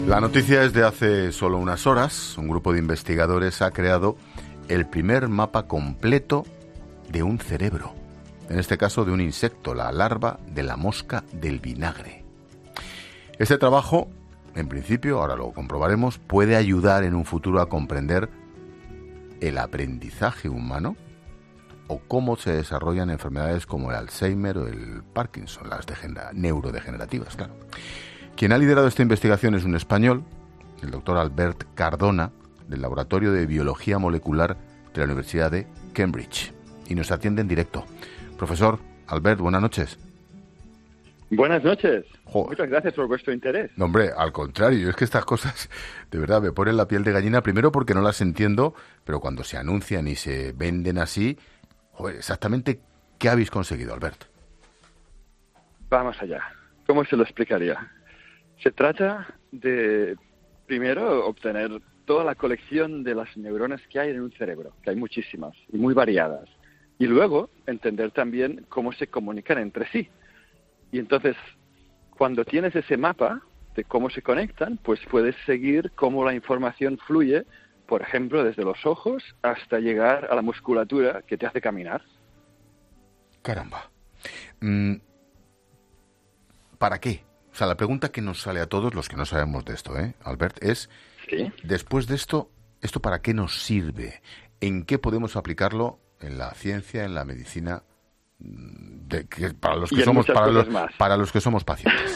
La noticia es de hace solo unas horas. Un grupo de investigadores ha creado el primer mapa completo de un cerebro. En este caso de un insecto, la larva de la mosca del vinagre. Este trabajo, en principio, ahora lo comprobaremos, puede ayudar en un futuro a comprender el aprendizaje humano o cómo se desarrollan enfermedades como el Alzheimer o el Parkinson, las neurodegenerativas, claro. Quien ha liderado esta investigación es un español, el doctor Albert Cardona, del Laboratorio de Biología Molecular de la Universidad de Cambridge. Y nos atiende en directo. Profesor Albert, buenas noches. Buenas noches. Joder. Muchas gracias por vuestro interés. No, hombre, al contrario, es que estas cosas de verdad me ponen la piel de gallina, primero porque no las entiendo, pero cuando se anuncian y se venden así, joder, exactamente, ¿qué habéis conseguido, Albert? Vamos allá. ¿Cómo se lo explicaría? Se trata de, primero, obtener toda la colección de las neuronas que hay en un cerebro, que hay muchísimas y muy variadas. Y luego, entender también cómo se comunican entre sí. Y entonces, cuando tienes ese mapa de cómo se conectan, pues puedes seguir cómo la información fluye, por ejemplo, desde los ojos hasta llegar a la musculatura que te hace caminar. Caramba. ¿Para qué? O sea, la pregunta que nos sale a todos los que no sabemos de esto, Albert, es, ¿Sí? Después de esto para qué nos sirve? ¿En qué podemos aplicarlo en la ciencia, en la medicina, para los que somos pacientes?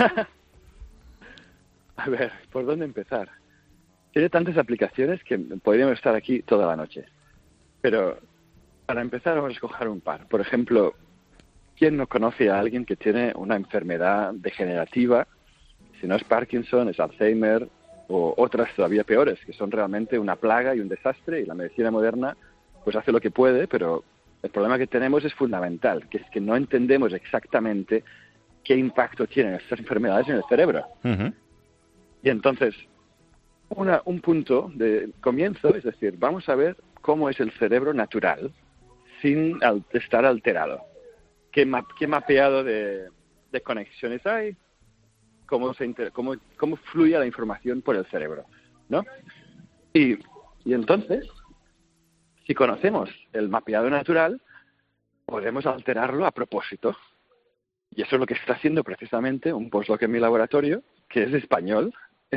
A ver, ¿por dónde empezar? Tiene tantas aplicaciones que podríamos estar aquí toda la noche. Pero para empezar vamos a escoger un par. Por ejemplo, ¿quién no conoce a alguien que tiene una enfermedad degenerativa? Si no es Parkinson, es Alzheimer o otras todavía peores, que son realmente una plaga y un desastre, y la medicina moderna pues hace lo que puede, pero el problema que tenemos es fundamental, que es que no entendemos exactamente qué impacto tienen estas enfermedades en el cerebro. Uh-huh. Y entonces, un punto de comienzo, es decir, vamos a ver cómo es el cerebro natural sin estar alterado. ¿Qué mapeado de conexiones hay? ¿Cómo fluye la información por el cerebro? ¿No? Y entonces, si conocemos el mapeado natural, podemos alterarlo a propósito. Y eso es lo que está haciendo precisamente un postdoc en mi laboratorio, que es español,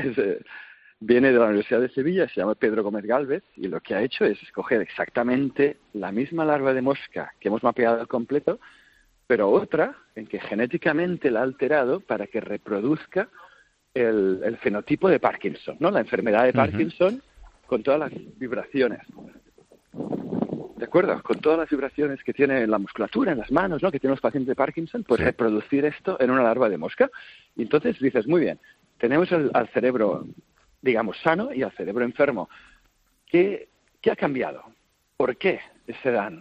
viene de la Universidad de Sevilla, se llama Pedro Gómez Gálvez, y lo que ha hecho es escoger exactamente la misma larva de mosca que hemos mapeado al completo, pero otra en que genéticamente la ha alterado para que reproduzca el fenotipo de Parkinson, ¿no? La enfermedad de Parkinson con todas las vibraciones. ¿De acuerdo? Con todas las vibraciones que tiene la musculatura, en las manos, ¿no? Que tienen los pacientes de Parkinson, pues sí. Reproducir esto en una larva de mosca. Y entonces dices, muy bien, tenemos al cerebro, digamos, sano y al cerebro enfermo. ¿Qué ha cambiado? ¿Por qué se dan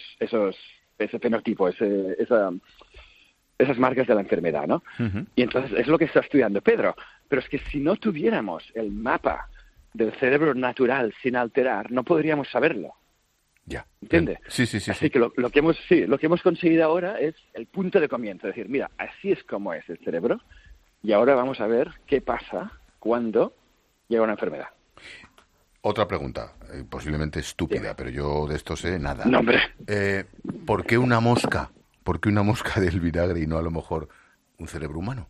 ese fenotipo, esas marcas de la enfermedad, ¿no? Uh-huh. Y entonces es lo que está estudiando Pedro. Pero es que si no tuviéramos el mapa del cerebro natural sin alterar, no podríamos saberlo. Ya. ¿Entiendes? Sí. Así que lo que hemos conseguido ahora es el punto de comienzo. Es decir, mira, así es como es el cerebro y ahora vamos a ver qué pasa cuando llega una enfermedad. Otra pregunta, posiblemente estúpida, sí. Pero yo de esto sé nada. No, hombre. ¿Por qué una mosca? ¿Por qué una mosca del vinagre y no a lo mejor un cerebro humano?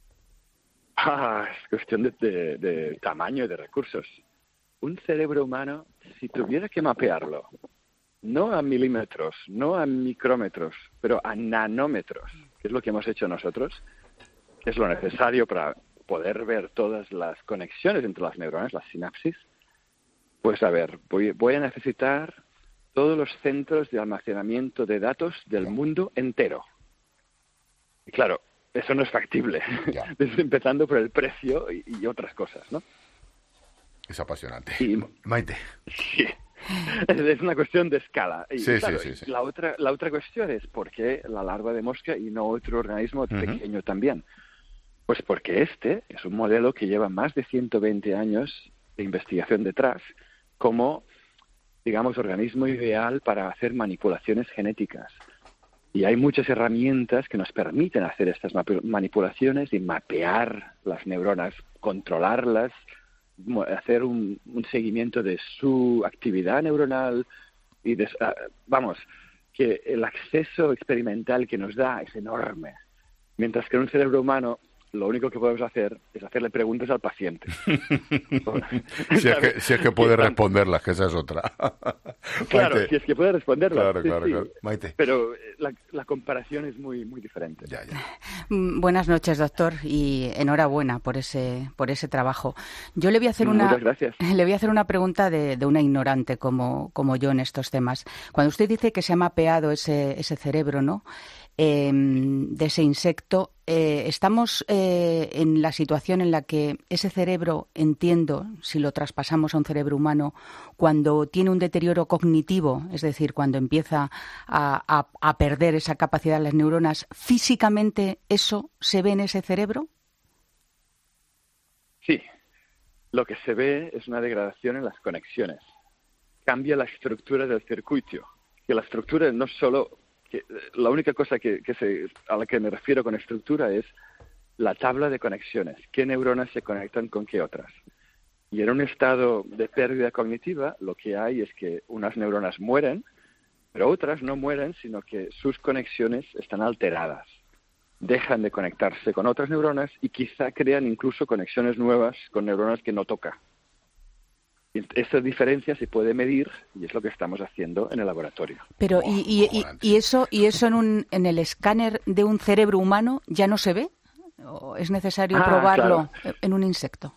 Es cuestión de tamaño y de recursos. Un cerebro humano, si tuviera que mapearlo, no a milímetros, no a micrómetros, pero a nanómetros, que es lo que hemos hecho nosotros, que es lo necesario para poder ver todas las conexiones entre las neuronas, las sinapsis. Pues a ver, voy a necesitar todos los centros de almacenamiento de datos del mundo entero. Y claro, eso no es factible, empezando por el precio y otras cosas, ¿no? Es apasionante. Maite. Sí, es una cuestión de escala. Y, sí. La otra cuestión es ¿por qué la larva de mosca y no otro organismo pequeño también? Pues porque este es un modelo que lleva más de 120 años de investigación detrás, como, digamos, organismo ideal para hacer manipulaciones genéticas. Y hay muchas herramientas que nos permiten hacer estas manipulaciones y mapear las neuronas, controlarlas, hacer un seguimiento de su actividad neuronal y que el acceso experimental que nos da es enorme. Mientras que en un cerebro humano lo único que podemos hacer es hacerle preguntas al paciente. si es que puede responderlas, que esa es otra. Claro, Maite. si es que puede responderlas. Claro. Maite. Pero la comparación es muy, muy diferente. Ya. Buenas noches, doctor, y enhorabuena por ese trabajo. Yo le voy a hacer Muchas gracias. Le voy a hacer una pregunta de una ignorante como yo en estos temas. Cuando usted dice que se ha mapeado ese cerebro, ¿no?, de ese insecto, estamos en la situación en la que ese cerebro, entiendo, si lo traspasamos a un cerebro humano, cuando tiene un deterioro cognitivo, es decir, cuando empieza a perder esa capacidad de las neuronas, ¿físicamente eso se ve en ese cerebro? Sí, lo que se ve es una degradación en las conexiones. Cambia la estructura del circuito, que la estructura no solo... la única cosa a la que me refiero con estructura es la tabla de conexiones. ¿Qué neuronas se conectan con qué otras? Y en un estado de pérdida cognitiva, lo que hay es que unas neuronas mueren, pero otras no mueren, sino que sus conexiones están alteradas. Dejan de conectarse con otras neuronas y quizá crean incluso conexiones nuevas con neuronas que no toca. Esa diferencia se puede medir y es lo que estamos haciendo en el laboratorio. Pero ¿y eso en el escáner de un cerebro humano ya no se ve? ¿O es necesario probarlo en un insecto?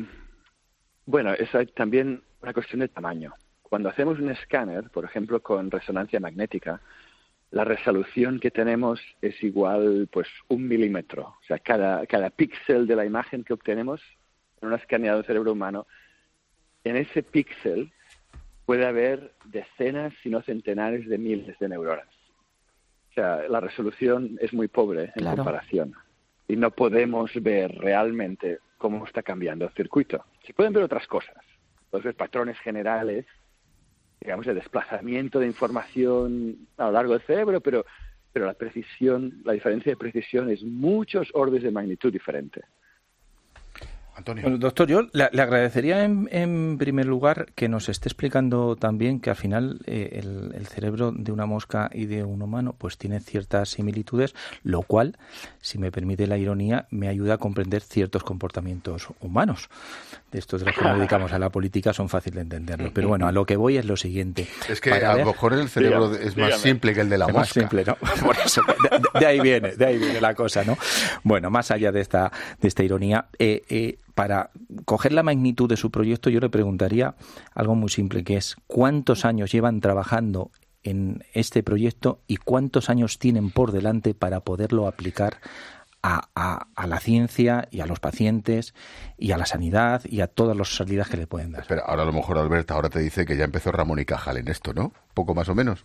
Bueno, es también una cuestión de tamaño. Cuando hacemos un escáner, por ejemplo, con resonancia magnética, la resolución que tenemos es igual, 1 milímetro. O sea, cada píxel de la imagen que obtenemos en un escaneado de cerebro humano, en ese píxel puede haber decenas, si no centenares de miles de neuronas. O sea, la resolución es muy pobre en comparación. Y no podemos ver realmente cómo está cambiando el circuito. Se pueden ver otras cosas. Puedes ver patrones generales, digamos, de desplazamiento de información a lo largo del cerebro, pero la diferencia de precisión es muchos órdenes de magnitud diferente. Antonio. Bueno, doctor, yo le agradecería en primer lugar que nos esté explicando también que al final el cerebro de una mosca y de un humano pues tiene ciertas similitudes, lo cual, si me permite la ironía, me ayuda a comprender ciertos comportamientos humanos. De estos de los que nos dedicamos a la política son fáciles de entenderlos. Pero bueno, a lo que voy es lo siguiente. Es que a lo mejor el cerebro es más simple que el de la mosca. Más simple, ¿no? Por eso, de ahí viene la cosa, ¿no? Bueno, más allá de esta ironía, para coger la magnitud de su proyecto, yo le preguntaría algo muy simple, que es ¿cuántos años llevan trabajando en este proyecto y cuántos años tienen por delante para poderlo aplicar a la ciencia y a los pacientes y a la sanidad y a todas las salidas que le pueden dar? Pero ahora a lo mejor Alberto ahora te dice que ya empezó Ramón y Cajal en esto, ¿no? Poco más o menos.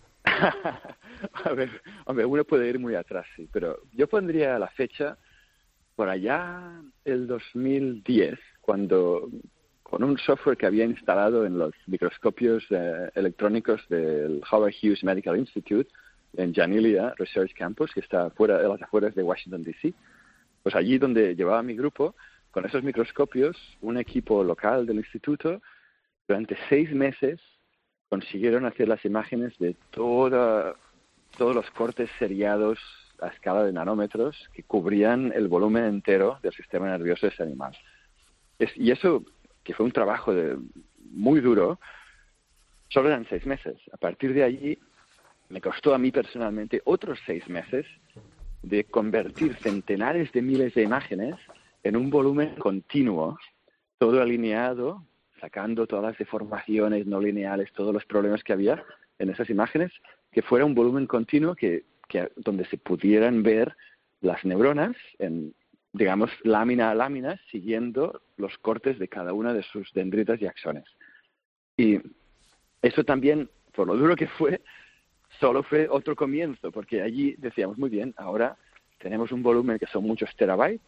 A ver, hombre, uno puede ir muy atrás, sí, pero yo pondría la fecha por allá el 2010, cuando con un software que había instalado en los microscopios electrónicos del Howard Hughes Medical Institute en Janelia Research Campus, que está fuera de las afueras de Washington, D.C., pues allí donde llevaba mi grupo, con esos microscopios, un equipo local del instituto, durante 6 meses consiguieron hacer las imágenes de todos los cortes seriados a escala de nanómetros que cubrían el volumen entero del sistema nervioso de ese animal. Y eso, que fue un trabajo muy duro, solo eran 6 meses. A partir de allí, me costó a mí personalmente otros 6 meses de convertir centenares de miles de imágenes en un volumen continuo, todo alineado, sacando todas las deformaciones no lineales, todos los problemas que había en esas imágenes, que fuera un volumen continuo donde se pudieran ver las neuronas en, digamos, lámina a lámina, siguiendo los cortes de cada una de sus dendritas y axones. Y eso también, por lo duro que fue, solo fue otro comienzo, porque allí decíamos, muy bien, ahora tenemos un volumen que son muchos terabytes,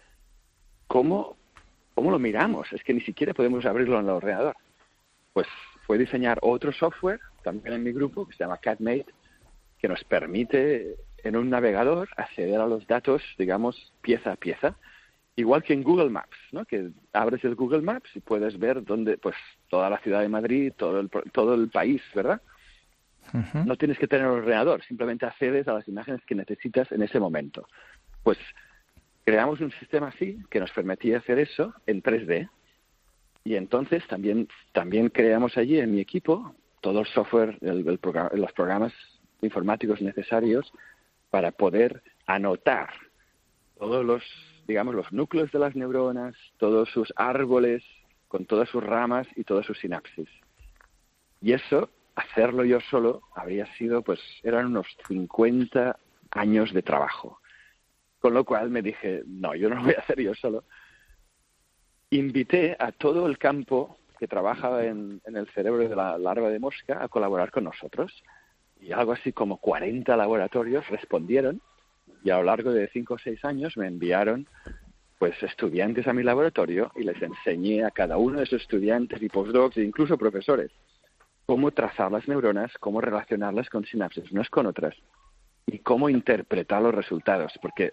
¿cómo lo miramos? Es que ni siquiera podemos abrirlo en el ordenador. Pues fue diseñar otro software, también en mi grupo, que se llama CatMate, que nos permite en un navegador acceder a los datos, digamos, pieza a pieza. Igual que en Google Maps, ¿no? Que abres el Google Maps y puedes ver dónde, pues, toda la ciudad de Madrid, todo el país, ¿verdad? Uh-huh. No tienes que tener un ordenador, simplemente accedes a las imágenes que necesitas en ese momento. Pues creamos un sistema así que nos permitía hacer eso en 3D. Y entonces también creamos allí en mi equipo todo el software, los programas informáticos necesarios para poder anotar todos los núcleos de las neuronas, todos sus árboles, con todas sus ramas y todas sus sinapsis. Y eso, hacerlo yo solo, habría sido, pues, eran unos 50 años de trabajo. Con lo cual me dije, no, yo no lo voy a hacer yo solo. Invité a todo el campo que trabaja en el cerebro de la larva de mosca a colaborar con nosotros. Y algo así como 40 laboratorios respondieron. Y a lo largo de 5 o 6 años me enviaron, pues, estudiantes a mi laboratorio y les enseñé a cada uno de esos estudiantes y postdocs e incluso profesores cómo trazar las neuronas, cómo relacionarlas con sinapsis unas con otras y cómo interpretar los resultados. Porque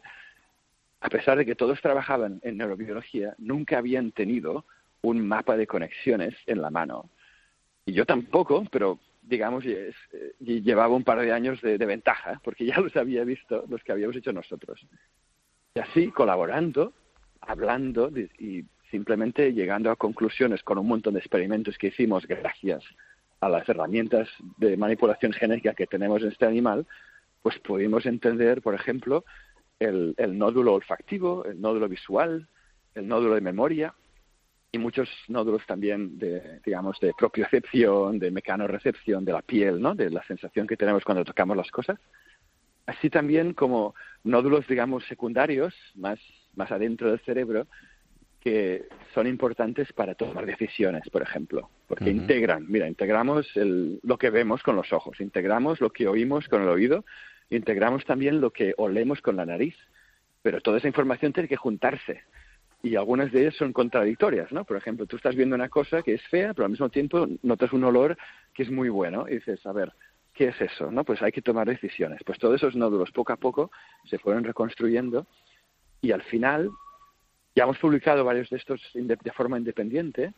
a pesar de que todos trabajaban en neurobiología, nunca habían tenido un mapa de conexiones en la mano. Y yo tampoco, pero digamos, llevaba un par de años de ventaja, porque ya los había visto los que habíamos hecho nosotros. Y así, colaborando, hablando y simplemente llegando a conclusiones con un montón de experimentos que hicimos gracias a las herramientas de manipulación genética que tenemos en este animal, pues pudimos entender, por ejemplo, el nódulo olfactivo, el nódulo visual, el nódulo de memoria, y muchos nódulos también de propiocepción, de mecanorrecepción, de la piel, ¿no? De la sensación que tenemos cuando tocamos las cosas. Así también como nódulos, digamos, secundarios, más adentro del cerebro, que son importantes para tomar decisiones, por ejemplo, porque integramos lo que vemos con los ojos, integramos lo que oímos con el oído, integramos también lo que olemos con la nariz, pero toda esa información tiene que juntarse. Y algunas de ellas son contradictorias, ¿no? Por ejemplo, tú estás viendo una cosa que es fea, pero al mismo tiempo notas un olor que es muy bueno. Y dices, a ver, ¿qué es eso? ¿No? Pues hay que tomar decisiones. Pues todos esos nódulos, poco a poco, se fueron reconstruyendo. Y al final, ya hemos publicado varios de estos de forma independiente,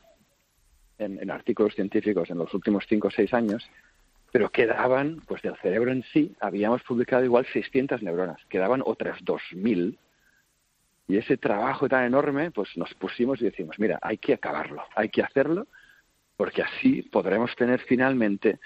en artículos científicos en los últimos 5 o 6 años, pero quedaban, pues del cerebro en sí, habíamos publicado igual 600 neuronas. Quedaban otras 2.000. Y ese trabajo tan enorme, pues nos pusimos y decimos, mira, hay que acabarlo, hay que hacerlo, porque así podremos tener finalmente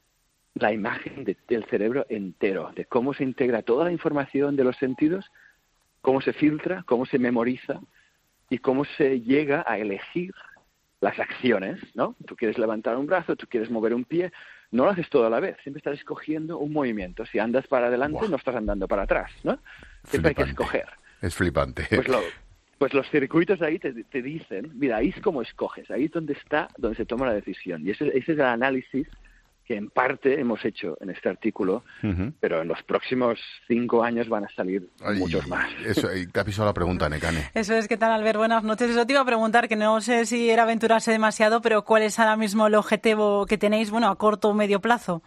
la imagen del cerebro entero, de cómo se integra toda la información de los sentidos, cómo se filtra, cómo se memoriza y cómo se llega a elegir las acciones, ¿no? Tú quieres levantar un brazo, tú quieres mover un pie, no lo haces todo a la vez, siempre estás escogiendo un movimiento. Si andas para adelante, no estás andando para atrás, ¿no? Siempre hay que escoger. Es flipante. Pues los circuitos ahí te dicen, mira, ahí es como escoges, ahí es donde se toma la decisión. Y ese es el análisis que en parte hemos hecho en este artículo, pero en los próximos 5 años van a salir muchos más. Eso, te ha pisado la pregunta, Nekane. Eso es, ¿qué tal, Albert? Buenas noches. Eso te iba a preguntar, que no sé si era aventurarse demasiado, pero ¿cuál es ahora mismo el objetivo que tenéis, a corto o medio plazo?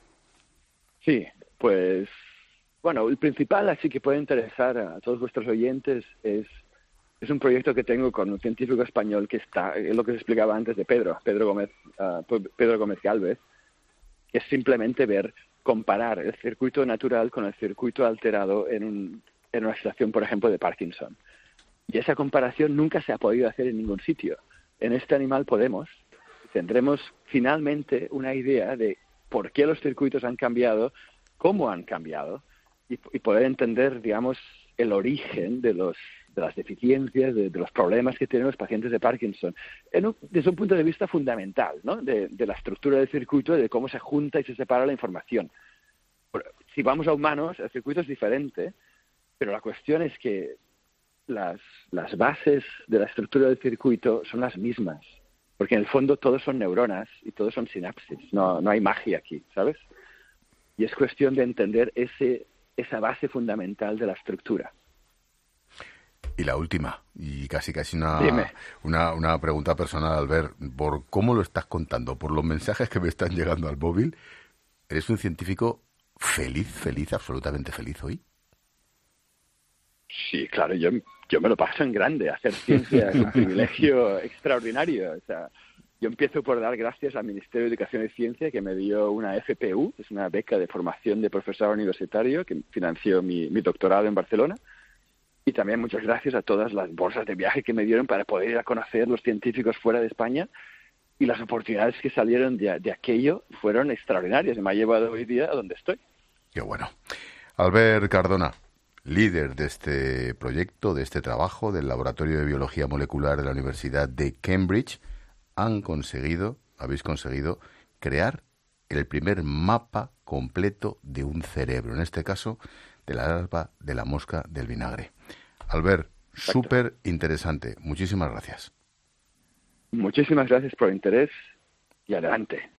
Sí, pues, el principal, así que puede interesar a todos vuestros oyentes, es un proyecto que tengo con un científico español que es lo que os explicaba antes de Pedro Gómez Gálvez, que es simplemente comparar el circuito natural con el circuito alterado en una situación, por ejemplo, de Parkinson. Y esa comparación nunca se ha podido hacer en ningún sitio. En este animal tendremos finalmente una idea de por qué los circuitos han cambiado, cómo han cambiado, y poder entender, digamos, el origen de las deficiencias, de los problemas que tienen los pacientes de Parkinson, desde un punto de vista fundamental, ¿no? De la estructura del circuito, de cómo se junta y se separa la información. Si vamos a humanos, el circuito es diferente, pero la cuestión es que las bases de la estructura del circuito son las mismas, porque en el fondo todos son neuronas y todos son sinapsis, no hay magia aquí, ¿sabes? Y es cuestión de entender esa base fundamental de la estructura. Y la última, y casi una pregunta personal, Albert, por cómo lo estás contando, por los mensajes que me están llegando al móvil, eres un científico feliz, absolutamente feliz hoy. Sí, claro, yo me lo paso en grande. Hacer ciencia es un privilegio extraordinario. O sea, yo empiezo por dar gracias al Ministerio de Educación y Ciencia, que me dio una FPU, es una beca de formación de profesor universitario, que financió mi doctorado en Barcelona. Y también muchas gracias a todas las bolsas de viaje que me dieron para poder ir a conocer los científicos fuera de España. Y las oportunidades que salieron de aquello fueron extraordinarias. Y me ha llevado hoy día a donde estoy. Qué bueno. Albert Cardona, líder de este proyecto, de este trabajo, del Laboratorio de Biología Molecular de la Universidad de Cambridge, habéis conseguido crear el primer mapa completo de un cerebro, en este caso de la larva de la mosca del vinagre. Albert, súper interesante. Muchísimas gracias. Muchísimas gracias por el interés y adelante.